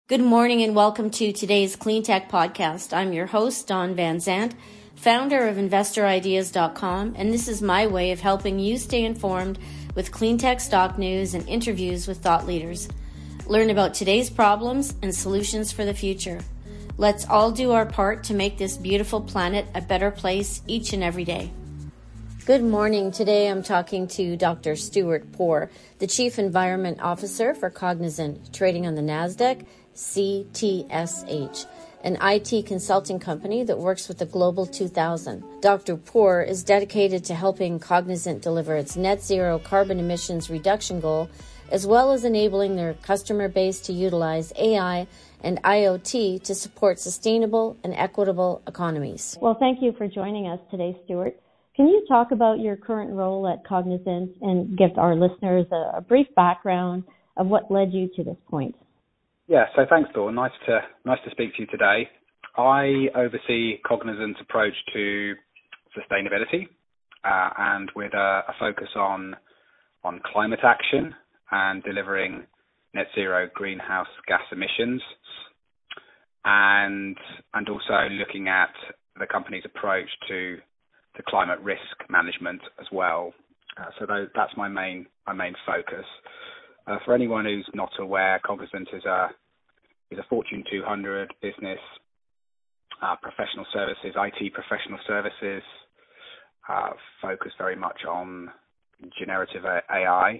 Good morning and welcome to today's Clean Tech Podcast. I'm your host, Dawn Van Zandt, founder of InvestorIdeas.com, and this is my way of helping you stay informed with clean tech stock news and interviews with thought leaders. Learn about today's problems and solutions for the future. Let's all do our part to make this beautiful planet a better place each and every day. Good morning. Today I'm talking to Dr. Stuart Poore, the Chief Environment Officer for Cognizant, trading on the NASDAQ, CTSH, an IT consulting company that works with the Global 2000. Dr. Poore is dedicated to helping Cognizant deliver its net zero carbon emissions reduction goal, as well as enabling their customer base to utilize AI and IoT to support sustainable and equitable economies. Well, thank you for joining us today, Stuart. Can you talk about your current role at Cognizant and give our listeners a brief background of what led you to this point? Yeah, so thanks, Dawn. Nice to speak to you today. I oversee Cognizant's approach to sustainability, and with a focus on climate action and delivering net zero greenhouse gas emissions, and also looking at the company's approach to climate risk management as well. So that's my main focus. For anyone who's not aware, Cognizant is a Fortune 200 business, professional services, IT professional services, focused very much on generative AI,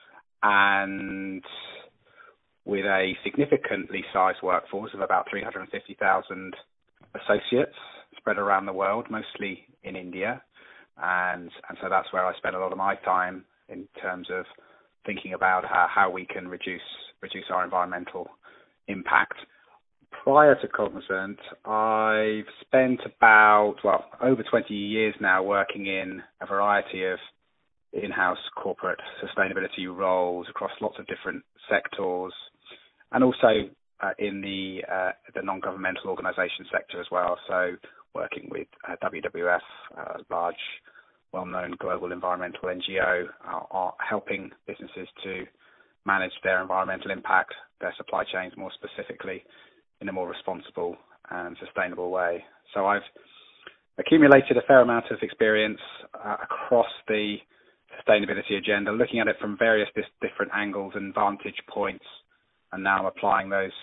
and with a significantly sized workforce of about 350,000 associates spread around the world, mostly in India. And so that's where I spend a lot of my time in terms of thinking about how we can reduce our environmental impact. Prior to Cognizant, I've spent over 20 years now working in a variety of in-house corporate sustainability roles across lots of different sectors, and also in the non-governmental organisation sector as well. So working with WWF, large, well-known global environmental NGO, are helping businesses to manage their environmental impact, their supply chains more specifically, in a more responsible and sustainable way. So I've accumulated a fair amount of experience across the sustainability agenda, looking at it from various different angles and vantage points, and now I'm applying those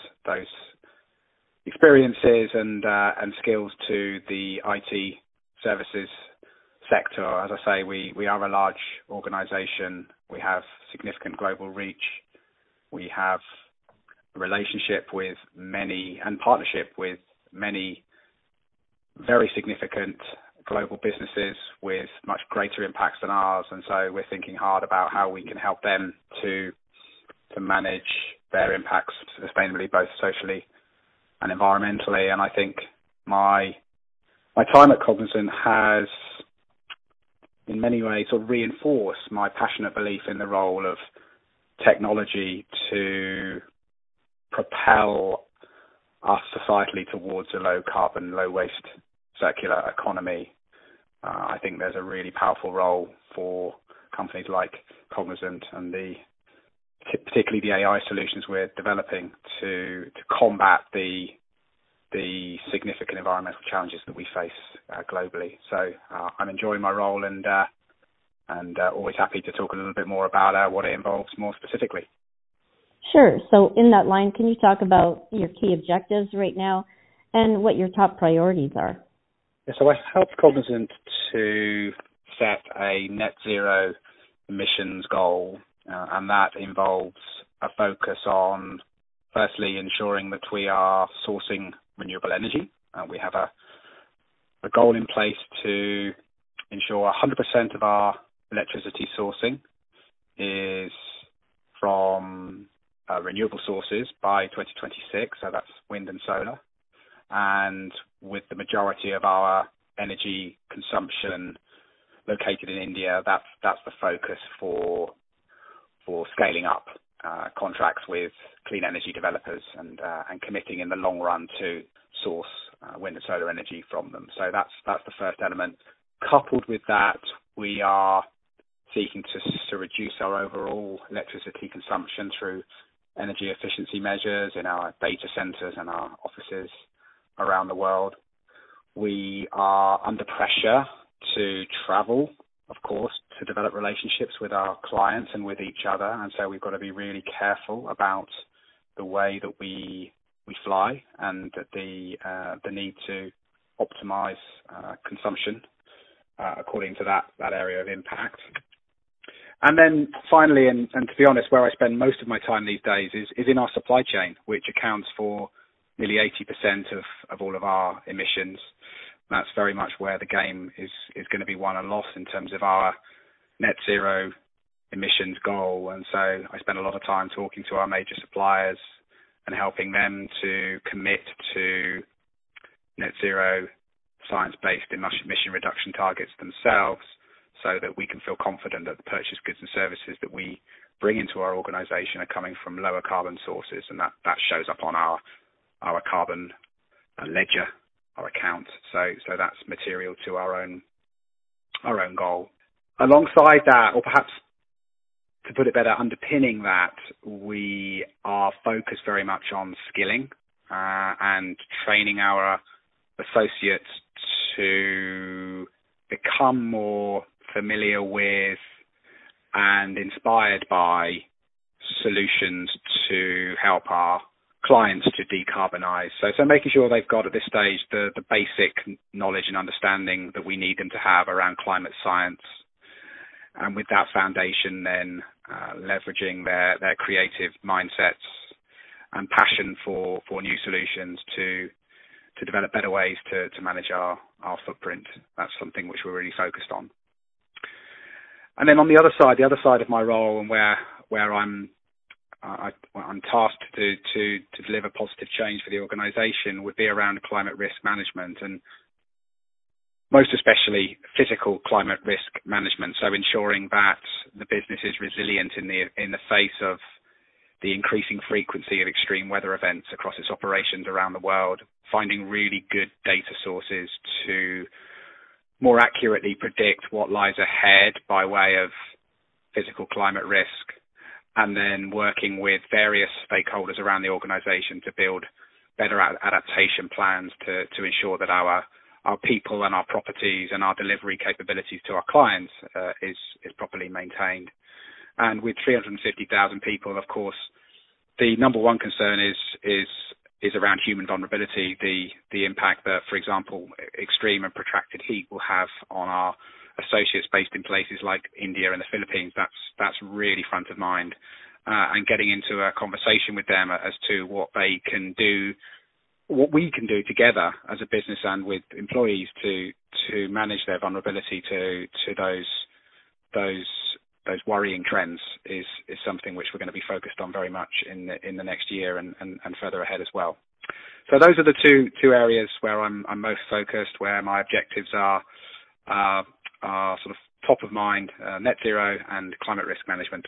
experiences and skills to the IT services sector. As I say, we are a large organization. We have significant global reach. We have a relationship with many and partnership with many very significant global businesses with much greater impacts than ours. And so we're thinking hard about how we can help them to manage their impacts sustainably, both socially and environmentally. And I think my time at Cognizant has in many ways sort of reinforced my passionate belief in the role of technology to propel us societally towards a low carbon, low waste circular economy. I think there's a really powerful role for companies like Cognizant and particularly the AI solutions we're developing to combat the significant environmental challenges that we face globally. So I'm enjoying my role and always happy to talk a little bit more about what it involves more specifically. Sure. So in that line, can you talk about your key objectives right now and what your top priorities are? Yeah, so I helped Cognizant to set a net zero emissions goal, and that involves a focus on, firstly, ensuring that we are sourcing renewable energy. We have a goal in place to ensure 100% of our electricity sourcing is from renewable sources by 2026, so that's wind and solar. And with the majority of our energy consumption located in India, that's the focus for scaling up contracts with clean energy developers and committing in the long run to source wind and solar energy from them. So that's the first element. Coupled with that, we are seeking to reduce our overall electricity consumption through energy efficiency measures in our data centers and our offices around the world. We are under pressure to travel, of course, to develop relationships with our clients and with each other. And so we've got to be really careful about the way that we fly and the need to optimize consumption according to that area of impact. And then finally, and to be honest, where I spend most of my time these days is in our supply chain, which accounts for nearly 80% of all of our emissions. That's very much where the game is going to be won and lost in terms of our net zero emissions goal. And so I spend a lot of time talking to our major suppliers and helping them to commit to net zero science-based emission reduction targets themselves, so that we can feel confident that the purchased goods and services that we bring into our organization are coming from lower carbon sources, and that shows up on our carbon ledger, our account. So that's material to our own goal. Alongside that, or perhaps to put it better, underpinning that, we are focused very much on skilling and training our associates to become more familiar with and inspired by solutions to help our clients to decarbonize. So making sure they've got at this stage the basic knowledge and understanding that we need them to have around climate science. And with that foundation, then leveraging their creative mindsets and passion for new solutions to develop better ways to manage our footprint. That's something which we're really focused on. And then on the other side of my role, and where I'm tasked to deliver positive change for the organisation, would be around climate risk management, and most especially physical climate risk management. So ensuring that the business is resilient in the face of the increasing frequency of extreme weather events across its operations around the world, finding really good data sources to more accurately predict what lies ahead by way of physical climate risk, and then working with various stakeholders around the organisation to build better adaptation plans to ensure that our people and our properties and our delivery capabilities to our clients is properly maintained. And with 350,000 people, of course, the number one concern is around human vulnerability, the impact that, for example, extreme and protracted heat will have on our associates based in places like India and the Philippines. That's really front of mind, and getting into a conversation with them as to what they can do, what we can do together as a business and with employees to manage their vulnerability to those worrying trends is something which we're going to be focused on very much in the next year and further ahead as well. So those are the two areas where I'm most focused, where my objectives are sort of top of mind, net zero and climate risk management.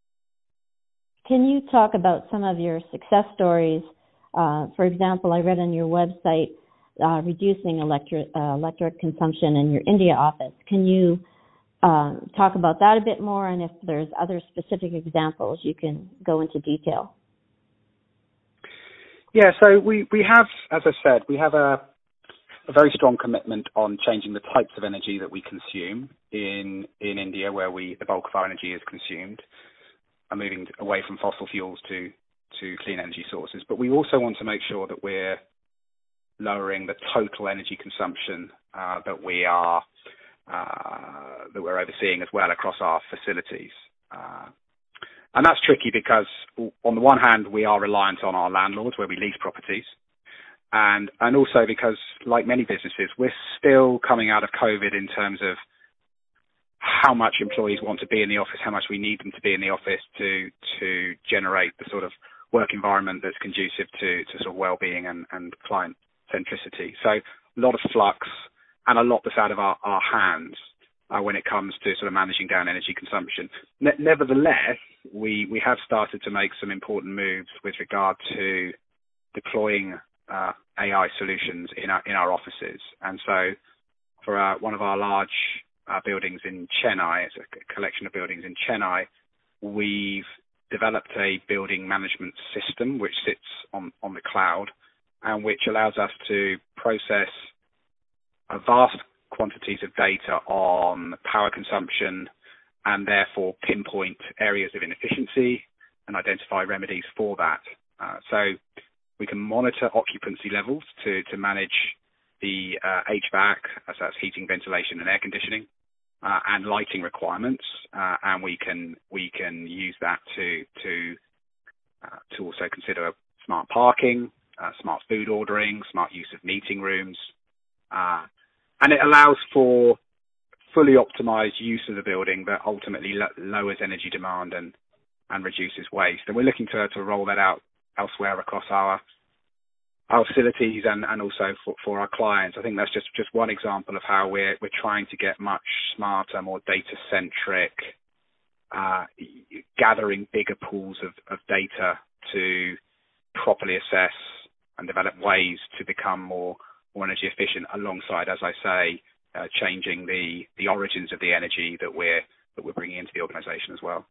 Can you talk about some of your success stories? For example, I read on your website reducing electric consumption in your India office. Can you talk about that a bit more, and if there's other specific examples, you can go into detail. Yeah, so we have, as I said, we have a very strong commitment on changing the types of energy that we consume in India, where the bulk of our energy is consumed, and moving away from fossil fuels to clean energy sources. But we also want to make sure that we're lowering the total energy consumption that we're overseeing as well across our facilities. And that's tricky because on the one hand, we are reliant on our landlords where we lease properties. And also because, like many businesses, we're still coming out of COVID in terms of how much employees want to be in the office, how much we need them to be in the office to generate the sort of work environment that's conducive to sort of well-being and client centricity. So a lot of flux and a lot that's out of our hands when it comes to sort of managing down energy consumption. Nevertheless, we have started to make some important moves with regard to deploying AI solutions in our offices. And so for one of our large buildings in Chennai, it's a collection of buildings in Chennai, we've developed a building management system which sits on the cloud and which allows us to process a vast quantities of data on power consumption and therefore pinpoint areas of inefficiency and identify remedies for that. So we can monitor occupancy levels to manage the HVAC, as that's heating, ventilation and air conditioning, and lighting requirements, and we can use that to also consider smart parking, smart food ordering, smart use of meeting rooms, and it allows for fully optimized use of the building that ultimately lowers energy demand and reduces waste. And we're looking to roll that out elsewhere across our facilities and also for our clients. I think that's just one example of how we're trying to get much smarter, more data-centric, gathering bigger pools of data to properly assess and develop ways to become more energy efficient alongside, as I say, changing the origins of the energy that we're bringing into the organization as well.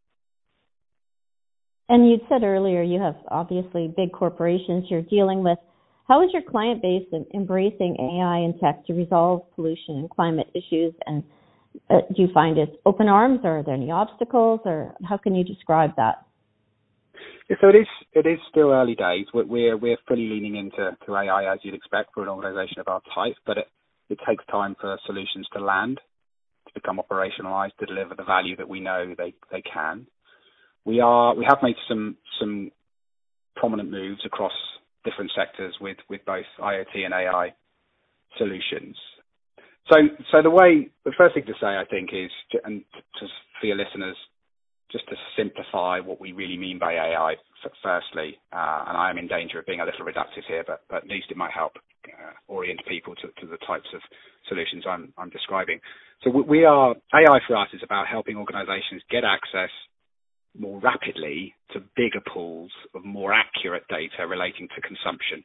And you said earlier you have obviously big corporations you're dealing with. How is your client base embracing AI and tech to resolve pollution and climate issues? And do you find it open arms, or are there any obstacles, or how can you describe that? Yeah, so it is still early days. We're fully leaning into AI, as you'd expect for an organisation of our type, but it takes time for solutions to land, to become operationalised, to deliver the value that we know they can. We have made some prominent moves across different sectors with both IoT and AI solutions. So the first thing to say, I think, is, and just for your listeners, just to simplify what we really mean by AI firstly, and I am in danger of being a little reductive here, but at least it might help orient people to the types of solutions I'm describing. So AI for us is about helping organizations get access more rapidly to bigger pools of more accurate data relating to consumption,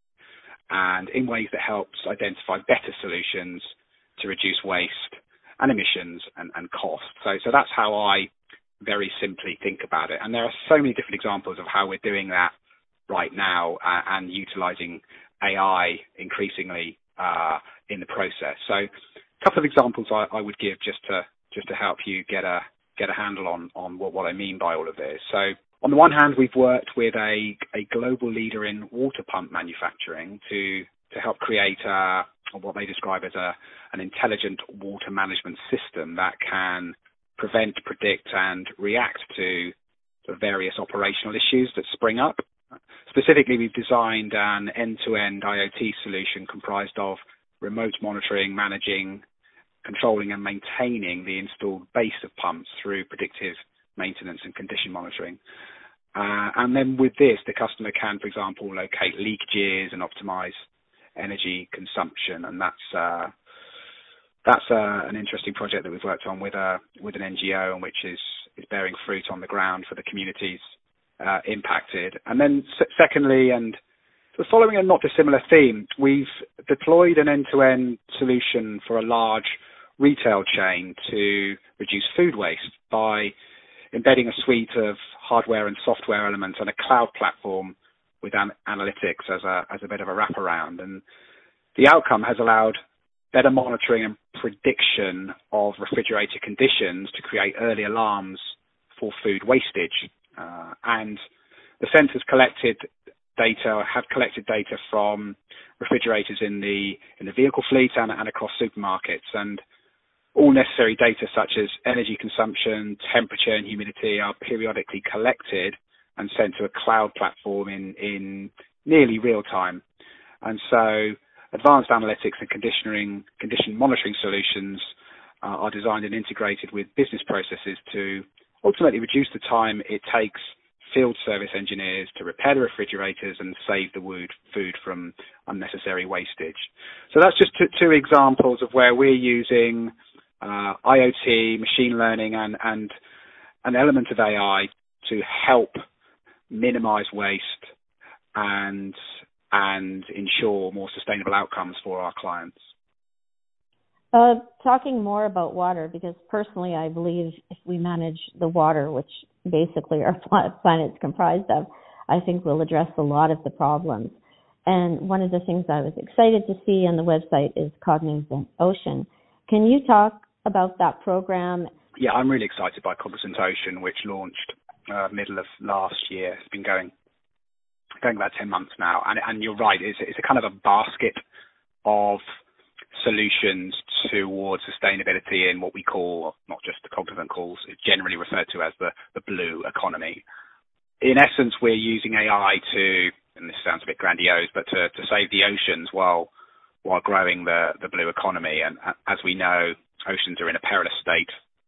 and in ways that helps identify better solutions to reduce waste and emissions and cost. So that's how I very simply think about it. And there are so many different examples of how we're doing that right now and utilizing AI increasingly in the process. So a couple of examples I would give just to help you get a handle on what I mean by all of this. So on the one hand, we've worked with a global leader in water pump manufacturing to help create what they describe as an intelligent water management system that can prevent, predict, and react to the various operational issues that spring up. Specifically, we've designed an end-to-end IoT solution comprised of remote monitoring, managing, controlling, and maintaining the installed base of pumps through predictive maintenance and condition monitoring. And then with this, the customer can, for example, locate leakages and optimize energy consumption. And that's an interesting project that we've worked on with an NGO, and which is bearing fruit on the ground for the communities impacted. And then secondly, and so following a not dissimilar theme, we've deployed an end-to-end solution for a large retail chain to reduce food waste by embedding a suite of hardware and software elements and a cloud platform with analytics as a bit of a wraparound. And the outcome has allowed better monitoring and prediction of refrigerator conditions to create early alarms for food wastage. And the sensors have collected data from refrigerators in the vehicle fleet and across supermarkets, and all necessary data such as energy consumption, temperature, and humidity are periodically collected and sent to a cloud platform in nearly real time. And so advanced analytics and condition monitoring solutions are designed and integrated with business processes to ultimately reduce the time it takes field service engineers to repair the refrigerators and save the food from unnecessary wastage. So that's just two examples of where we're using IoT, machine learning, and an element of AI to help minimize waste and ensure more sustainable outcomes for our clients. Talking more about water, because personally I believe if we manage the water, which basically our planet's comprised of, I think will address a lot of the problems. And one of the things I was excited to see on the website is Cognizant Ocean. Can you talk about that program? Yeah, I'm really excited by Cognizant Ocean, which launched middle of last year. It's been going about 10 months now. And you're right, it's a kind of a basket of solutions towards sustainability in what we call, not just the Cognizant calls, it's generally referred to as the blue economy. In essence, we're using AI to, and this sounds a bit grandiose, but to save the oceans while growing the blue economy. And as we know, oceans are in a perilous state,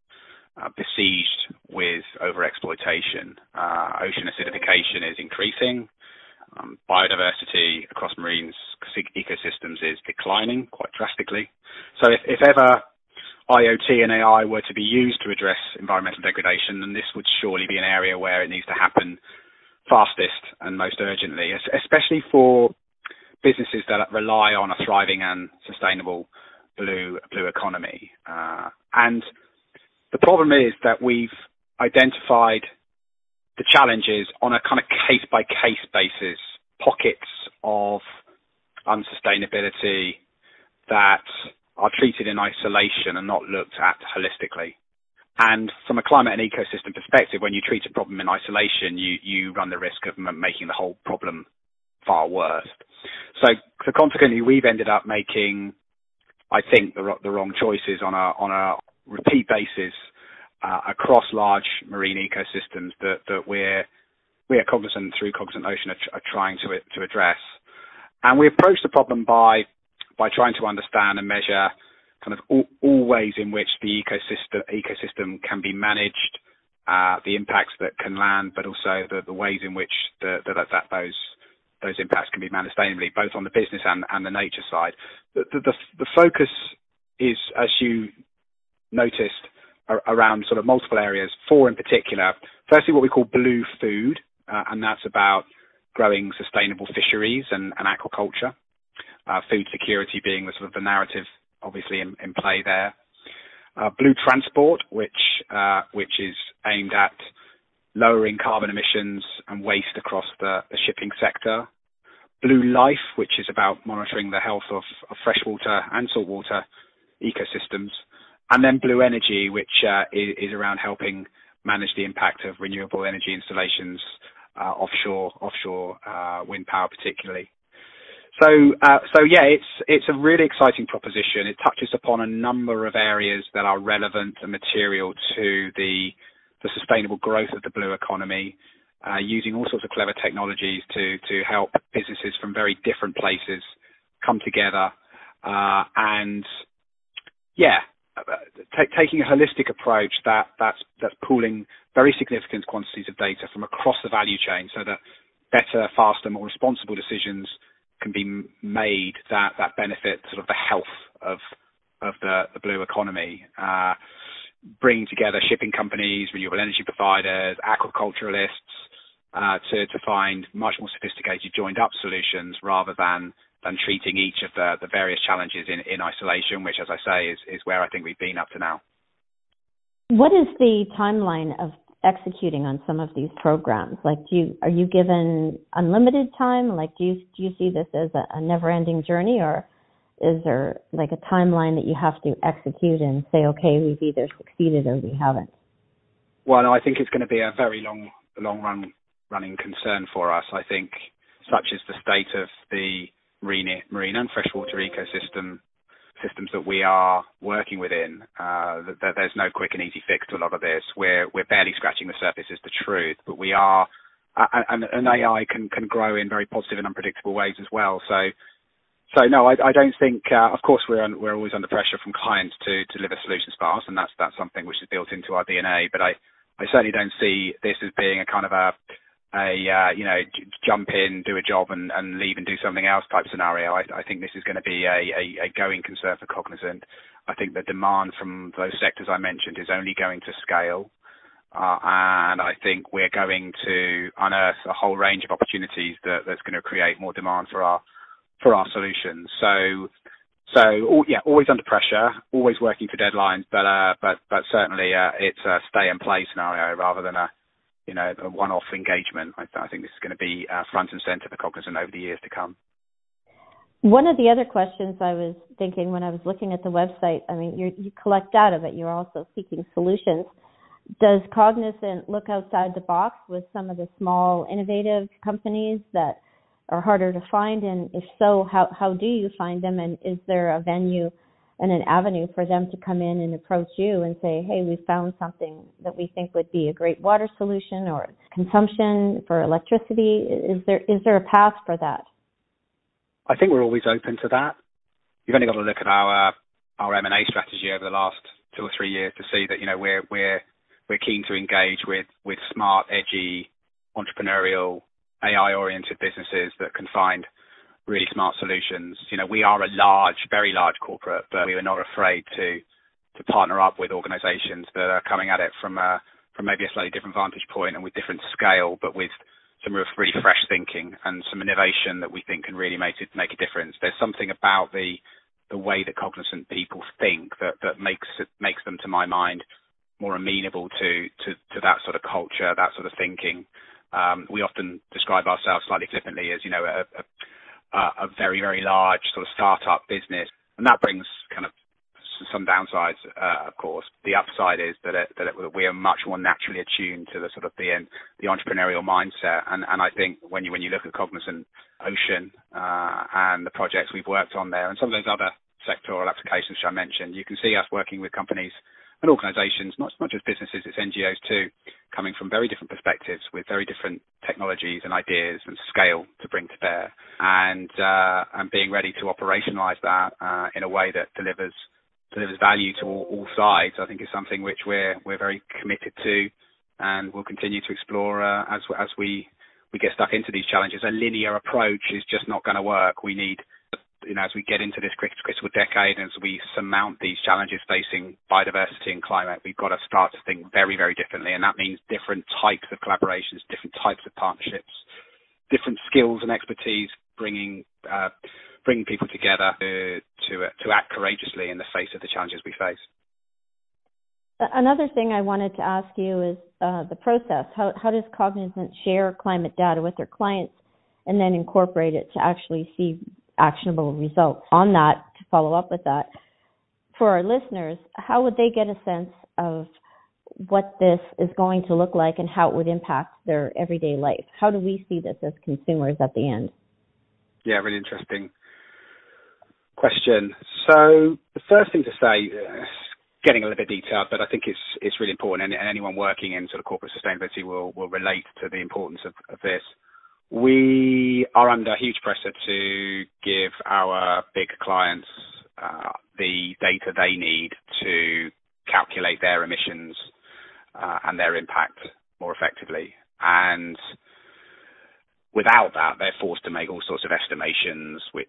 besieged with overexploitation. Ocean acidification is increasing. Biodiversity across marine ecosystems is declining quite drastically. So if ever IoT and AI were to be used to address environmental degradation, then this would surely be an area where it needs to happen fastest and most urgently, especially for businesses that rely on a thriving and sustainable blue economy. And the problem is that we've identified the challenges on a kind of case-by-case basis, pockets of unsustainability that are treated in isolation and not looked at holistically. And from a climate and ecosystem perspective, when you treat a problem in isolation, you run the risk of making the whole problem far worse. So consequently, we've ended up making, I think, the wrong choices on a repeat basis across large marine ecosystems that we at Cognizant, through Cognizant Ocean, are trying to address. And we approach the problem by trying to understand and measure kind of all ways in which the ecosystem can be managed, the impacts that can land, but also the ways in which those impacts can be managed sustainably, both on the business and the nature side. The focus is, as you noticed, around sort of multiple areas, 4 in particular. Firstly, what we call blue food, and that's about growing sustainable fisheries and aquaculture. Food security being the sort of the narrative, obviously in play there. Blue transport, which is aimed at lowering carbon emissions and waste across the shipping sector. Blue life, which is about monitoring the health of freshwater and saltwater ecosystems. And then blue energy, which is around helping manage the impact of renewable energy installations, offshore wind power particularly. So yeah, it's a really exciting proposition. It touches upon a number of areas that are relevant and material to the sustainable growth of the blue economy, using all sorts of clever technologies to help businesses from very different places come together, and yeah, taking a holistic approach that's pooling very significant quantities of data from across the value chain, so that better, faster, more responsible decisions can be made that benefit sort of the health of the blue economy, bringing together shipping companies, renewable energy providers, aquaculturalists, to find much more sophisticated joined up solutions rather than treating each of the various challenges in isolation, which, as I say, is where I think we've been up to now. What is the timeline of executing on some of these programs? Like, are you given unlimited time? Like, do you see this as a never-ending journey, or is there like a timeline that you have to execute and say, okay, we've either succeeded or we haven't? Well, no, I think it's going to be a very long running concern for us. I think such is the state of the marine and freshwater systems that we are working within, that there's no quick and easy fix to a lot of this. We're barely scratching the surface, is the truth, but we are, and AI can grow in very positive and unpredictable ways as well. So no, I don't think. Of course, we're always under pressure from clients to deliver solutions fast, and that's something which is built into our DNA. But I certainly don't see this as being a kind of a jump in, do a job and leave and do something else type scenario. I think this is going to be a going concern for Cognizant. I think the demand from those sectors I mentioned is only going to scale. And I think we're going to unearth a whole range of opportunities that's going to create more demand for our solutions. So yeah, always under pressure, always working for deadlines, but certainly it's a stay and play scenario rather than a a one-off engagement. I think this is going to be front and center for Cognizant over the years to come. One of the other questions I was thinking when I was looking at the website, I mean, you collect data, but you're also seeking solutions. Does Cognizant look outside the box with some of the small, innovative companies that are harder to find? And if so, how do you find them? And is there a venue and an avenue for them to come in and approach you and say, hey, we found something that we think would be a great water solution or consumption for electricity? Is there a path for that? I think we're always open to that. You've only got to look at our M&A strategy over the last 2 or 3 years to see that, we're keen to engage with smart, edgy, entrepreneurial, AI-oriented businesses that can find really smart solutions. We are a very large corporate, but we are not afraid to partner up with organizations that are coming at it from maybe a slightly different vantage point and with different scale, but with some really fresh thinking and some innovation that we think can really make a difference. There's something about the way that Cognizant people think that makes them, to my mind, more amenable to that sort of culture, that sort of thinking. We often describe ourselves slightly flippantly as, a very, very large sort of startup business, and that brings kind of some downsides, of course. The upside is that we are much more naturally attuned to the sort of the entrepreneurial mindset, and I think when you look at Cognizant Ocean and the projects we've worked on there, and some of those other sectoral applications which I mentioned, you can see us working with companies and organizations, not just businesses, it's NGOs too, coming from very different perspectives with very different technologies and ideas and scale to bring to bear, and being ready to operationalize that in a way that delivers value to all sides, I think is something which we're very committed to, and we'll continue to explore as we get stuck into these challenges. A linear approach is just not going to work. We need, as we get into this critical decade, as we surmount these challenges facing biodiversity and climate, we've got to start to think very, very differently, and that means different types of collaborations, different types of partnerships, different skills and expertise, bringing people together to act courageously in the face of the challenges we face. Another thing I wanted to ask you is the process. How does Cognizant share climate data with their clients and then incorporate it to actually see actionable results? On that, to follow up with that, for our listeners, how would they get a sense of what this is going to look like and how it would impact their everyday life? How do we see this as consumers at the end? Yeah, really interesting question. So the first thing to say, getting a little bit detailed, but I think it's really important, and anyone working in sort of corporate sustainability will relate to the importance of this. We are under huge pressure to give our big clients the data they need to calculate their emissions and their impact more effectively. And without that, they're forced to make all sorts of estimations which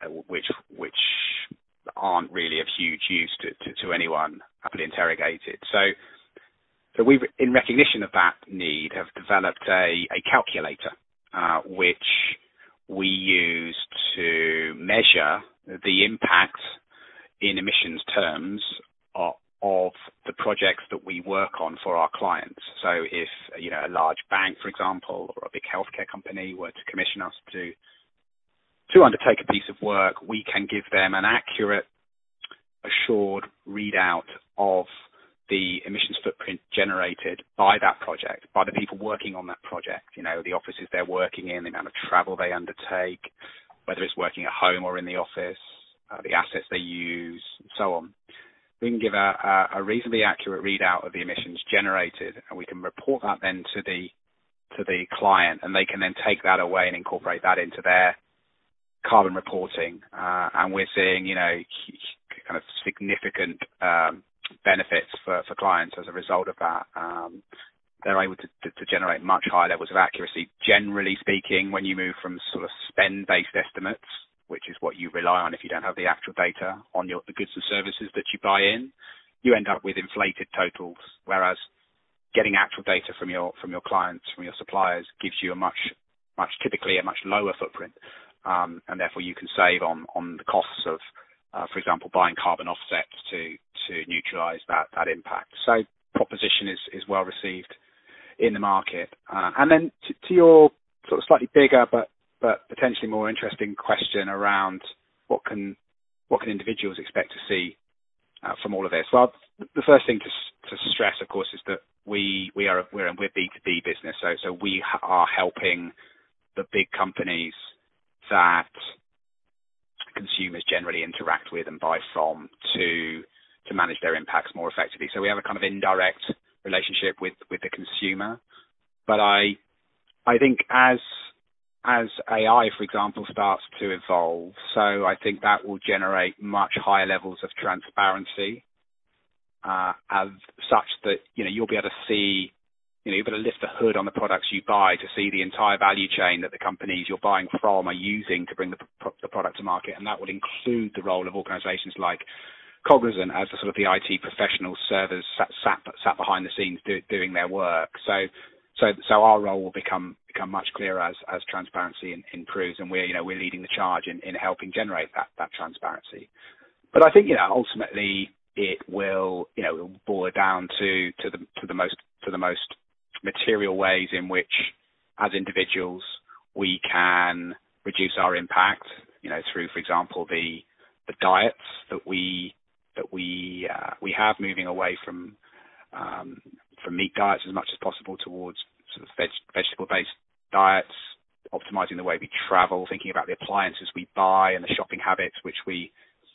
aren't really of huge use to anyone happily interrogated. So we, in recognition of that need, have developed a calculator which we use to measure the impact in emissions terms of the projects that we work on for our clients. So if a large bank, for example, or a big healthcare company were to commission us to undertake a piece of work, we can give them an accurate, assured readout of the emissions footprint generated by that project, by the people working on that project, the offices they're working in, the amount of travel they undertake, whether it's working at home or in the office, the assets they use, and so on. We can give a reasonably accurate readout of the emissions generated, and we can report that then to the client, and they can then take that away and incorporate that into their carbon reporting. And we're seeing, kind of significant benefits for clients as a result of that. They're able to generate much higher levels of accuracy. Generally speaking, when you move from sort of spend-based estimates, which is what you rely on if you don't have the actual data on the goods and services that you buy in, you end up with inflated totals, whereas getting actual data from your clients, from your suppliers, gives you typically a much lower footprint, and therefore you can save on the costs of, for example, buying carbon offsets to neutralise that impact. So proposition is well received in the market. And then to your sort of slightly bigger but potentially more interesting question around what can individuals expect to see from all of this. Well, the first thing to stress, of course, is that we're B2B business, so we are helping the big companies that consumers generally interact with and buy from to manage their impacts more effectively. So we have a kind of indirect relationship with the consumer. But I think as AI, for example, starts to evolve, so I think that will generate much higher levels of transparency, as such that you'll be able to see, you'll be able to lift the hood on the products you buy to see the entire value chain that the companies you're buying from are using to bring the product to market, and that will include the role of organisations like Cognizant as the sort of the IT professional servers sat behind the scenes doing their work. So our role will become much clearer as transparency improves, and we're leading the charge in helping generate that transparency. But I think ultimately it will boil down to the most material ways in which, as individuals, we can reduce our impact. Through, for example, the diets that we have, moving away from meat diets as much as possible towards sort of vegetable-based diets, optimizing the way we travel, thinking about the appliances we buy and the shopping habits which we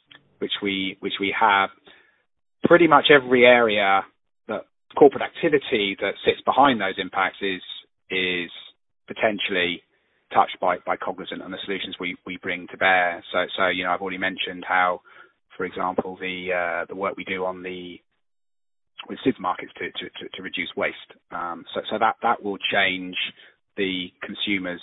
have. Pretty much every area that corporate activity that sits behind those impacts is potentially touched by Cognizant and the solutions we bring to bear. So I've already mentioned how, for example, the work we do with supermarkets to reduce waste. So that will change the consumers'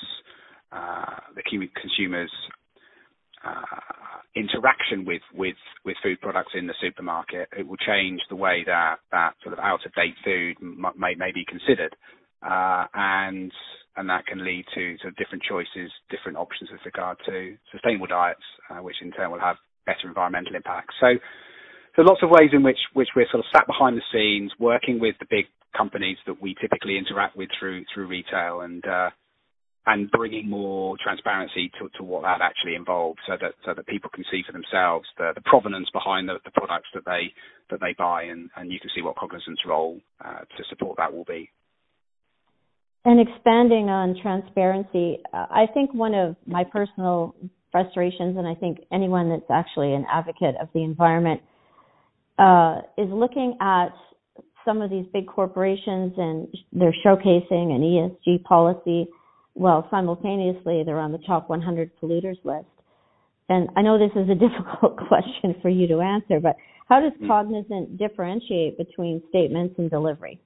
interaction with food products in the supermarket. It will change the way that sort of out-of-date food may be considered, and that can lead to sort of different choices, different options with regard to sustainable diets, which in turn will have better environmental impacts. So lots of ways in which we're sort of sat behind the scenes, working with the big companies that we typically interact with through retail, and bringing more transparency to what that actually involves, so that people can see for themselves the provenance behind the products that they buy, and you can see what Cognizant's role to support that will be. And expanding on transparency, I think one of my personal frustrations, and I think anyone that's actually an advocate of the environment, is looking at some of these big corporations, and they're showcasing an ESG policy while simultaneously they're on the top 100 polluters list. And I know this is a difficult question for you to answer, but how does Cognizant differentiate between statements and delivery?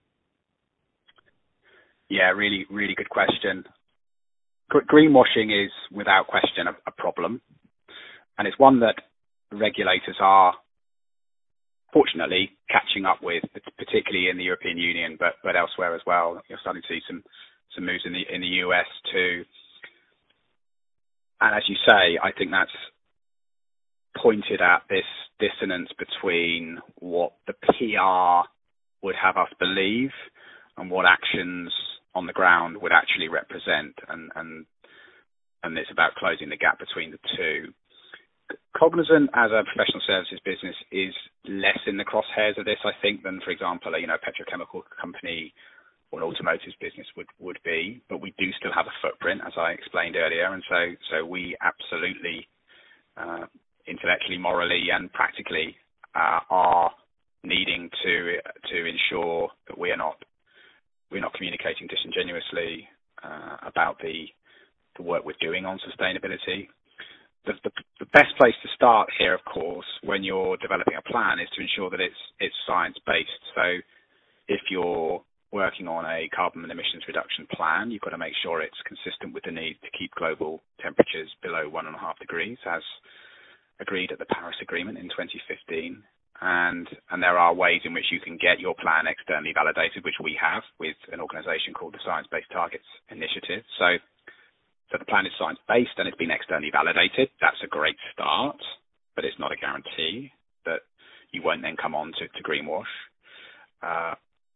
Yeah, really, really good question. Greenwashing is without question a problem, and it's one that regulators are fortunately catching up with, particularly in the European Union, but elsewhere as well. You're starting to see some moves in the US too. And as you say, I think that's pointed at this dissonance between what the PR would have us believe and what actions on the ground would actually represent, and it's about closing the gap between the two. Cognizant as a professional services business is less in the crosshairs of this, I think, than, for example, a petrochemical company or an automotive business would be, but we do still have a footprint, as I explained earlier, and so we absolutely, intellectually, morally, and practically, are needing to ensure that we're not communicating disingenuously about the work we're doing on sustainability. The best place to start here, of course, when you're developing a plan, is to ensure that it's science-based. So if you're working on a carbon and emissions reduction plan, you've got to make sure it's consistent with the need to keep global temperatures below 1.5 degrees, as agreed at the Paris Agreement in 2015. And there are ways in which you can get your plan externally validated, which we have with an organisation called the Science Based Targets Initiative. So the plan is science-based and it's been externally validated. That's a great start, but it's not a guarantee that you won't then come on to greenwash.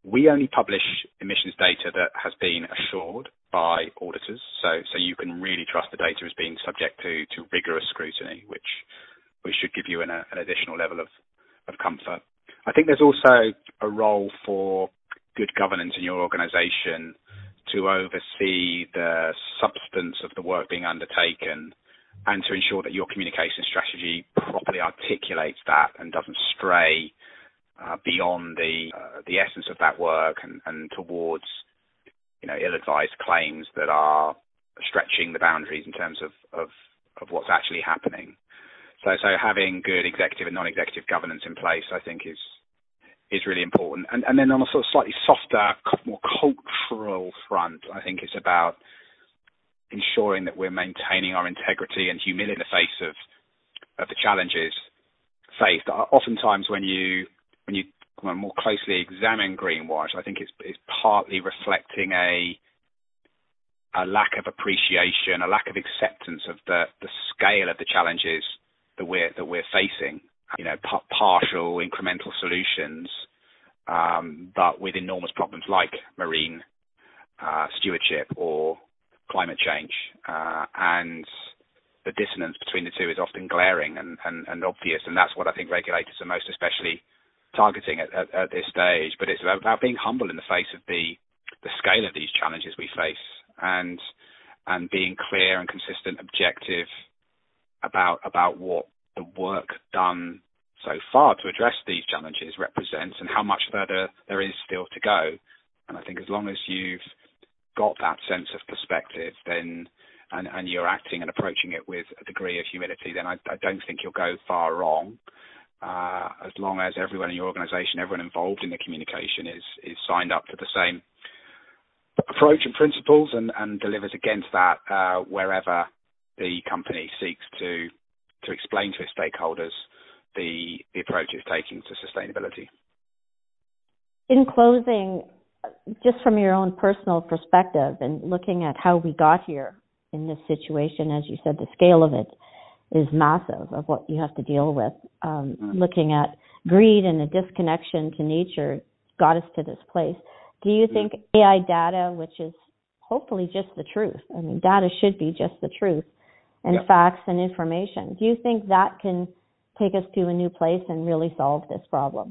we only publish emissions data that has been assured by auditors, so you can really trust the data as being subject to rigorous scrutiny, which should give you an additional level of comfort. I think there's also a role for good governance in your organization to oversee the substance of the work being undertaken and to ensure that your communication strategy properly articulates that and doesn't stray beyond the essence of that work and towards ill-advised claims that are stretching the boundaries in terms of what's actually happening. So having good executive and non-executive governance in place, I think, is really important. And then on a sort of slightly softer, more cultural front, I think it's about ensuring that we're maintaining our integrity and humility in the face of the challenges faced. Oftentimes when you more closely examine greenwash, I think it's partly reflecting a lack of appreciation, a lack of acceptance of the scale of the challenges that we're facing. Partial incremental solutions, but with enormous problems like marine stewardship or climate change, and the dissonance between the two is often glaring and obvious, and that's what I think regulators are most especially targeting at this stage. But it's about being humble in the face of the scale of these challenges we face, and being clear and consistent, objective about what the work done so far to address these challenges represents and how much further there is still to go. And I think as long as you've got that sense of perspective, then and you're acting and approaching it with a degree of humility, then I don't think you'll go far wrong. As long as everyone in your organization, everyone involved in the communication is signed up to the same approach and principles and delivers against that wherever the company seeks to explain to its stakeholders the approach it's taking to sustainability. In closing, just from your own personal perspective and looking at how we got here in this situation, as you said, the scale of it is massive of what you have to deal with. Looking at greed and a disconnection to nature got us to this place. Do you think AI data, which is hopefully just the truth, I mean, data should be just the truth, and facts and information, do you think that can take us to a new place and really solve this problem?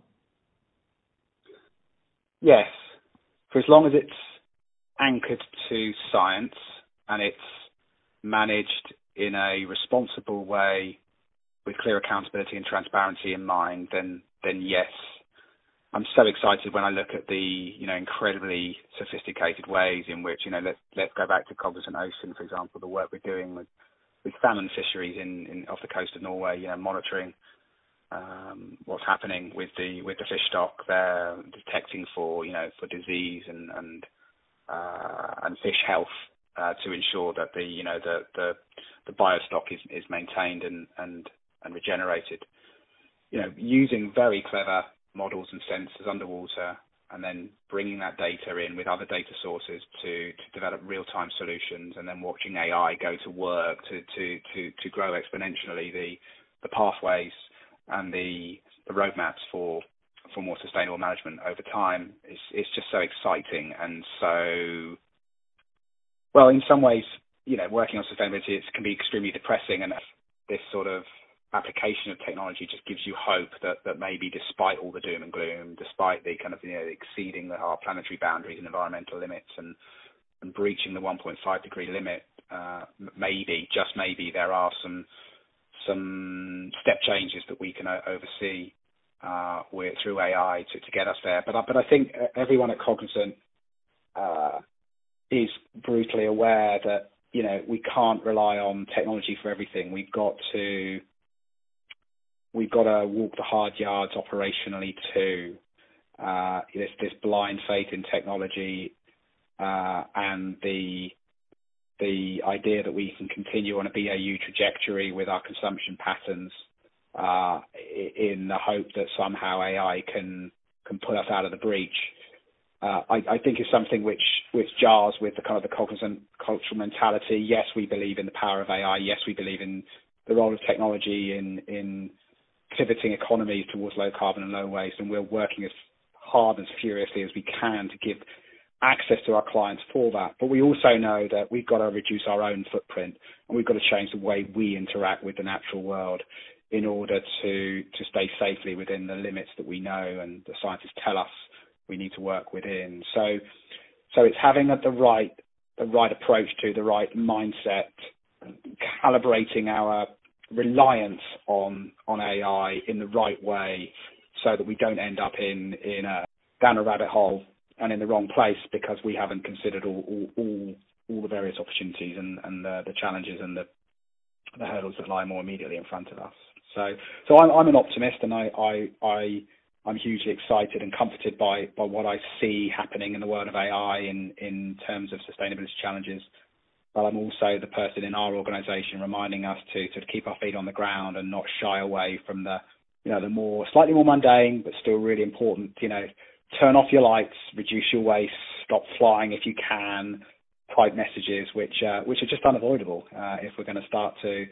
Yes, for as long as it's anchored to science and it's managed in a responsible way with clear accountability and transparency in mind, then yes. I'm so excited when I look at the incredibly sophisticated ways in which let's go back to Cognizant Ocean, for example, the work we're doing with salmon fisheries in off the coast of Norway, monitoring what's happening with the fish stock there, detecting for disease and fish health to ensure that the biostock is maintained and regenerated. Using very clever models and sensors underwater, and then bringing that data in with other data sources to develop real-time solutions, and then watching AI go to work to grow exponentially the pathways and the roadmaps for more sustainable management over time. It's just so exciting. And so, well, in some ways, working on sustainability, it can be extremely depressing, and this sort of application of technology just gives you hope that maybe despite all the doom and gloom, despite the kind of exceeding our planetary boundaries and environmental limits and breaching the 1.5 degree limit, maybe, just maybe, there are some step changes that we can oversee through AI to get us there. But I think everyone at Cognizant is brutally aware that we can't rely on technology for everything. We've got to walk the hard yards operationally too. This blind faith in technology and the idea that we can continue on a BAU trajectory with our consumption patterns in the hope that somehow AI can pull us out of the breach, I think is something which jars with the kind of the Cognizant cultural mentality. Yes, we believe in the power of AI. Yes, we believe in the role of technology in pivoting economies towards low carbon and low waste, and we're working as hard and as furiously as we can to give access to our clients for that. But we also know that we've got to reduce our own footprint, and we've got to change the way we interact with the natural world in order to stay safely within the limits that we know and the scientists tell us we need to work within. So it's having the right approach to the right mindset, calibrating our reliance on AI in the right way, so that we don't end up down a rabbit hole and in the wrong place because we haven't considered all the various opportunities and the challenges and the hurdles that lie more immediately in front of us. So I'm an optimist, and I'm hugely excited and comforted by what I see happening in the world of AI in terms of sustainability challenges. But I'm also the person in our organisation reminding us to keep our feet on the ground and not shy away from the slightly more mundane but still really important. Turn off your lights, reduce your waste, stop flying if you can, type messages which are just unavoidable if we're going to start to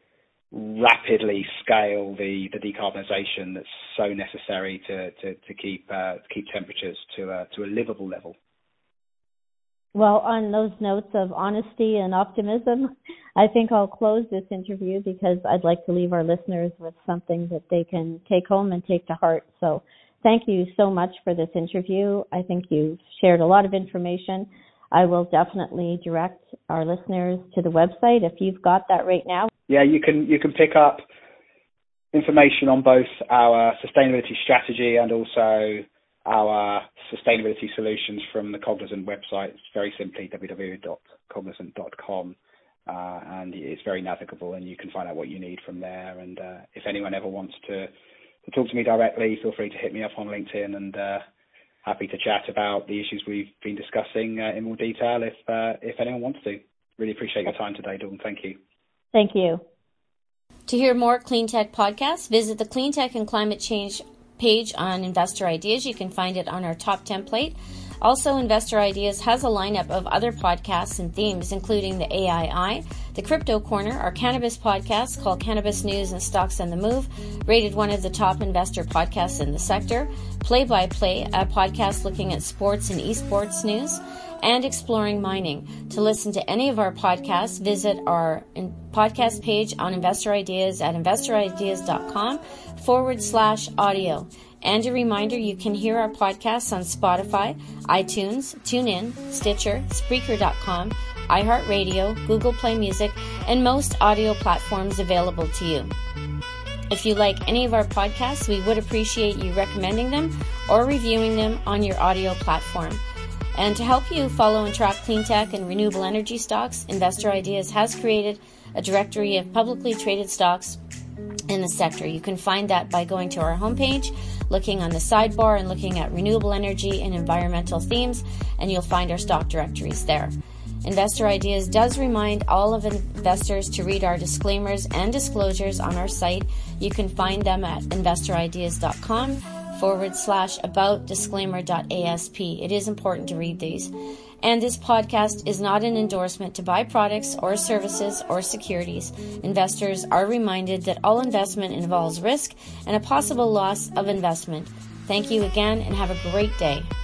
rapidly scale the decarbonisation that's so necessary to keep temperatures to a livable level. Well, on those notes of honesty and optimism, I think I'll close this interview because I'd like to leave our listeners with something that they can take home and take to heart. So thank you so much for this interview. I think you've shared a lot of information. I will definitely direct our listeners to the website if you've got that right now. Yeah, you can pick up information on both our sustainability strategy and also our sustainability solutions from the Cognizant website. It's very simply www.cognizant.com, and it's very navigable, and you can find out what you need from there. And if anyone ever wants to talk to me directly, feel free to hit me up on LinkedIn, and happy to chat about the issues we've been discussing in more detail if anyone wants to. Really appreciate your time today, Dawn. Thank you. Thank you. To hear more Clean Tech podcasts, visit the Clean Tech and Climate Change page on Investor Ideas. You can find it on our top template. Also, Investor Ideas has a lineup of other podcasts and themes, including the AII, the Crypto Corner, our cannabis podcast called Cannabis News and Stocks on the Move, rated one of the top investor podcasts in the sector, Play by Play, a podcast looking at sports and esports news, and Exploring Mining. To listen to any of our podcasts, visit our podcast page on Investor Ideas at investorideas.com/audio. And a reminder, you can hear our podcasts on Spotify, iTunes, TuneIn, Stitcher, Spreaker.com, iHeartRadio, Google Play Music, and most audio platforms available to you. If you like any of our podcasts, we would appreciate you recommending them or reviewing them on your audio platform. And to help you follow and track clean tech and renewable energy stocks, Investor Ideas has created a directory of publicly traded stocks in the sector. You can find that by going to our homepage, looking on the sidebar and looking at renewable energy and environmental themes, and you'll find our stock directories there. Investor Ideas does remind all of investors to read our disclaimers and disclosures on our site. You can find them at investorideas.com/about-disclaimer.asp. It is important to read these. And this podcast is not an endorsement to buy products or services or securities. Investors are reminded that all investment involves risk and a possible loss of investment. Thank you again and have a great day.